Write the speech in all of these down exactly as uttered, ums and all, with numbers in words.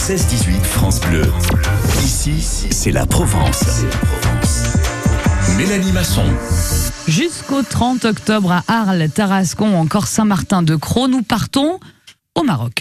seize dix-huit France Bleu. Ici, c'est la Provence. Mélanie Masson. Jusqu'au trente octobre à Arles, Tarascon, encore Saint-Martin-de-Crau, nous partons au Maroc.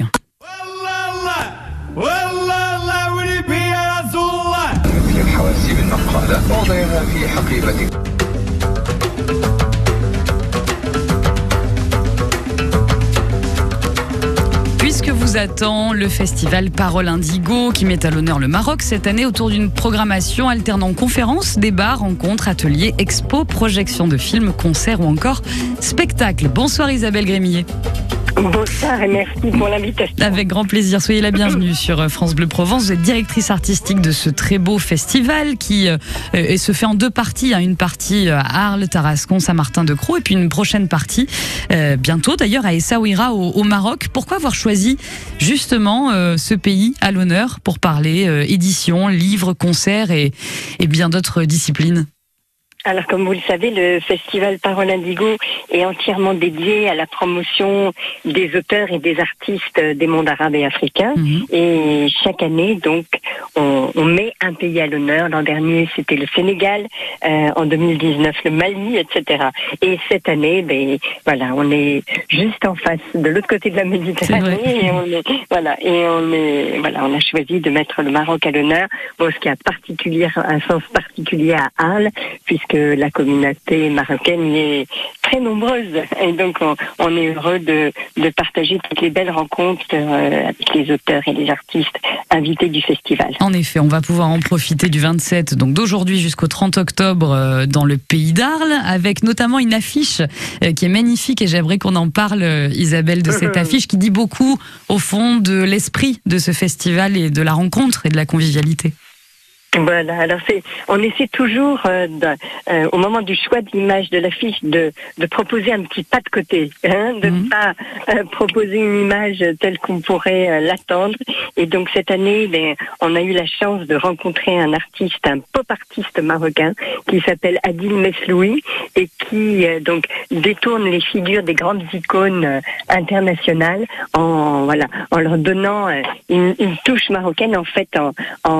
Puisque vous attend le festival Parole Indigo qui met à l'honneur le Maroc cette année autour d'une programmation alternant conférences, débats, rencontres, ateliers, expos, projections de films, concerts ou encore spectacles. Bonsoir Isabelle Grémillet. Bonsoir et merci pour l'invitation. Avec grand plaisir, soyez la bienvenue sur France Bleu Provence. Vous êtes directrice artistique de ce très beau festival qui euh, et se fait en deux parties. Hein. Une partie à Arles, Tarascon, Saint-Martin-de-Crau et puis une prochaine partie euh, bientôt d'ailleurs à Essaouira au, au Maroc. Pourquoi avoir choisi justement euh, ce pays à l'honneur pour parler euh, édition, livres, concerts et, et bien d'autres disciplines? Alors, comme vous le savez, le festival Parole Indigo est entièrement dédié à la promotion des auteurs et des artistes des mondes arabes et africains. Mmh. Et chaque année, donc, on, on met un pays à l'honneur. L'an dernier, c'était le Sénégal. Euh, en deux mille dix-neuf, le Mali, et cetera. Et cette année, ben, voilà, on est juste en face, de l'autre côté de la Méditerranée. Et on est, voilà, et on est, voilà, on a choisi de mettre le Maroc à l'honneur. Bon, ce qui a particulier, un sens particulier à Arles, puisque que la communauté marocaine y est très nombreuse et donc on, on est heureux de, de partager toutes les belles rencontres euh, avec les auteurs et les artistes invités du festival. En effet, on va pouvoir en profiter du vingt-sept, donc d'aujourd'hui jusqu'au trente octobre euh, dans le pays d'Arles, avec notamment une affiche euh, qui est magnifique et j'aimerais qu'on en parle, euh, Isabelle, de cette affiche qui dit beaucoup au fond de l'esprit de ce festival et de la rencontre et de la convivialité. Voilà, alors c'est, on essaie toujours, euh, de, euh, au moment du choix de l'image de l'affiche, de, de proposer un petit pas de côté, hein, de ne mmh. pas euh, proposer une image telle qu'on pourrait euh, l'attendre. Et donc cette année, ben, on a eu la chance de rencontrer un artiste, un pop artiste marocain qui s'appelle Adil Mesloui et qui euh, donc détourne les figures des grandes icônes euh, internationales en voilà, en leur donnant euh, une, une touche marocaine en fait en,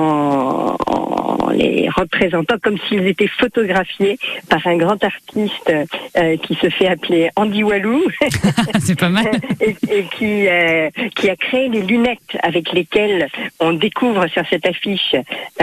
en, en en les représentant comme s'ils étaient photographiés par un grand artiste euh, qui se fait appeler Andy Walou. C'est pas mal. et, et qui, euh, qui a créé les lunettes avec lesquelles on découvre sur cette affiche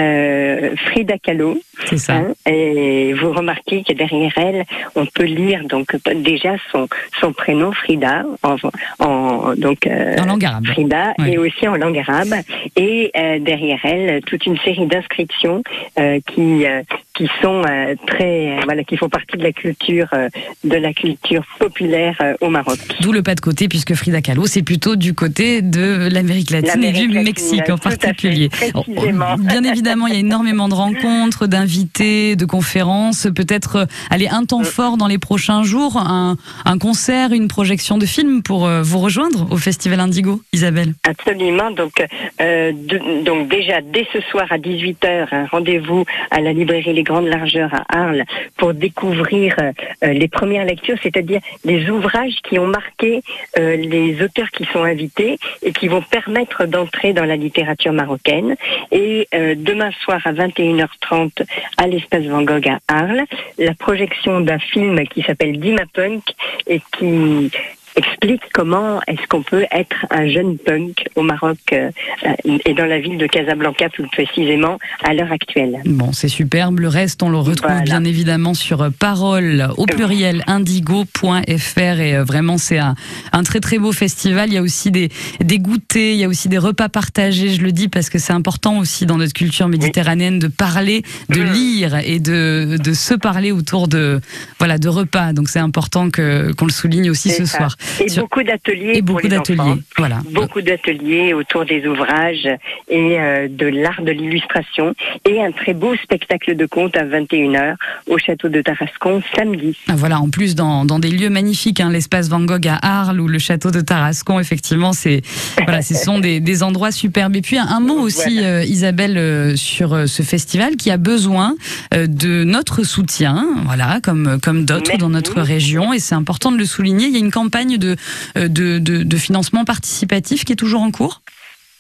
euh, Frida Kahlo. C'est ça. Hein, et vous remarquez que derrière elle, on peut lire donc déjà son, son prénom Frida, en, en, donc, euh, en langue arabe. Frida, oui. Et aussi en langue arabe. Et euh, derrière elle, toute une série d'inscriptions Euh, qui euh, qui sont euh, très euh, voilà qui font partie de la culture euh, de la culture populaire euh, au Maroc. D'où le pas de côté puisque Frida Kahlo c'est plutôt du côté de l'Amérique latine et du latine, Mexique en particulier. Fait, précisément. Bien évidemment, il y a énormément de rencontres, d'invités, de conférences, peut-être aller un temps fort dans les prochains jours, un, un concert, une projection de film pour euh, vous rejoindre au Festival Indigo, Isabelle. Absolument. Donc euh, de, donc déjà dès ce soir à dix-huit heures, un rendez-vous à la librairie Les Grandes Largeurs à Arles pour découvrir euh, les premières lectures, c'est-à-dire les ouvrages qui ont marqué euh, les auteurs qui sont invités et qui vont permettre d'entrer dans la littérature marocaine. Et euh, demain soir à vingt et une heures trente à l'espace Van Gogh à Arles, la projection d'un film qui s'appelle Dima Punk et qui explique comment est-ce qu'on peut être un jeune punk au Maroc euh, et dans la ville de Casablanca plus précisément à l'heure actuelle. Bon, c'est superbe. Le reste, on le retrouve voilà. bien évidemment sur parole au pluriel indigo point f r et euh, vraiment c'est un, un très très beau festival. Il y a aussi des, des goûters, il y a aussi des repas partagés, je le dis parce que c'est important aussi dans notre culture méditerranéenne de parler, de lire et de, de se parler autour de, voilà, de repas. Donc c'est important que, qu'on le souligne aussi c'est ce ça. soir. Et Sur... beaucoup d'ateliers et beaucoup pour les d'ateliers, enfants. Voilà. Beaucoup d'ateliers autour des ouvrages et euh, de l'art de l'illustration et un très beau spectacle de contes à vingt et une heures au château de Tarascon samedi. Ah, voilà, en plus dans, dans des lieux magnifiques, hein, l'espace Van Gogh à Arles ou le château de Tarascon, effectivement, c'est voilà, ce sont des, des endroits superbes. Et puis un, un mot aussi, voilà. euh, Isabelle, euh, sur euh, ce festival qui a besoin euh, de notre soutien, voilà, comme comme d'autres dans notre région, et c'est important de le souligner. Il y a une campagne de, de, de, de financement participatif qui est toujours en cours ?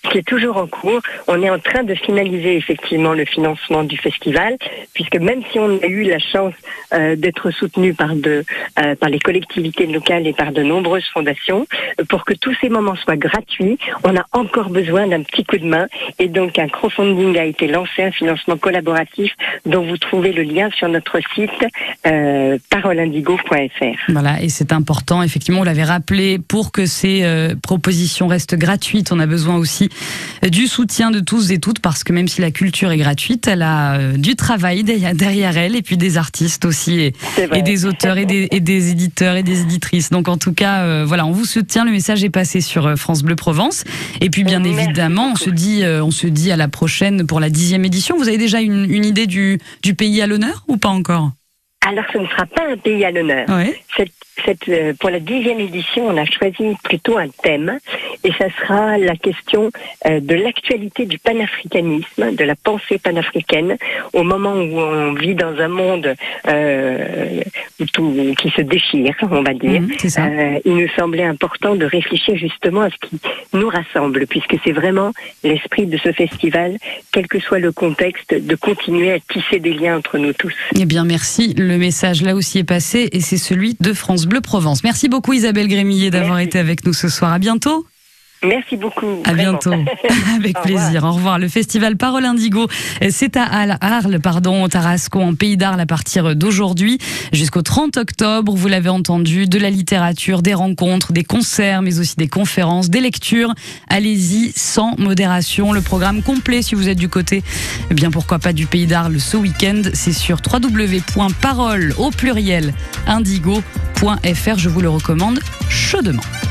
qui est toujours en cours. On est en train de finaliser effectivement le financement du festival, puisque même si on a eu la chance euh, d'être soutenu par, de, euh, par les collectivités locales et par de nombreuses fondations, pour que tous ces moments soient gratuits, on a encore besoin d'un petit coup de main. Et donc un crowdfunding a été lancé, un financement collaboratif dont vous trouvez le lien sur notre site euh, parole indigo point f r. Voilà, et c'est important, effectivement, on l'avait rappelé, pour que ces euh, propositions restent gratuites, on a besoin aussi du soutien de tous et toutes, parce que même si la culture est gratuite, elle a euh, du travail derrière elle, et puis des artistes aussi, et, et des auteurs, et des, et des éditeurs, et des éditrices. Donc en tout cas, euh, voilà, on vous soutient, le message est passé sur France Bleu Provence. Et puis bien Merci évidemment, beaucoup. on se dit, euh, on se dit à la prochaine pour la dixième édition. Vous avez déjà une, une idée du, du pays à l'honneur ou pas encore? Alors, ce ne sera pas un pays à l'honneur. Ouais. Cette, cette, euh, pour la dixième édition, on a choisi plutôt un thème, et ça sera la question euh, de l'actualité du panafricanisme, de la pensée panafricaine, au moment où on vit dans un monde euh, tout, qui se déchire, on va dire. Mmh, c'est ça. Euh, il nous semblait important de réfléchir justement à ce qui nous rassemble, puisque c'est vraiment l'esprit de ce festival, quel que soit le contexte, de continuer à tisser des liens entre nous tous. Eh bien, merci. Le message là aussi est passé, et c'est celui de France Bleu Provence. Merci beaucoup Isabelle Grémillet d'avoir Merci. été avec nous ce soir. À bientôt. Merci beaucoup. À vraiment. bientôt. Avec Au plaisir. Revoir. Au revoir. Le festival Parole Indigo, c'est à Arles, pardon, au Tarascon, en Pays d'Arles, à partir d'aujourd'hui jusqu'au trente octobre. Vous l'avez entendu, de la littérature, des rencontres, des concerts, mais aussi des conférences, des lectures. Allez-y sans modération. Le programme complet, si vous êtes du côté, eh bien pourquoi pas du Pays d'Arles ce week-end, c'est sur w w w point parole au pluriel indigo point f r. Je vous le recommande chaudement.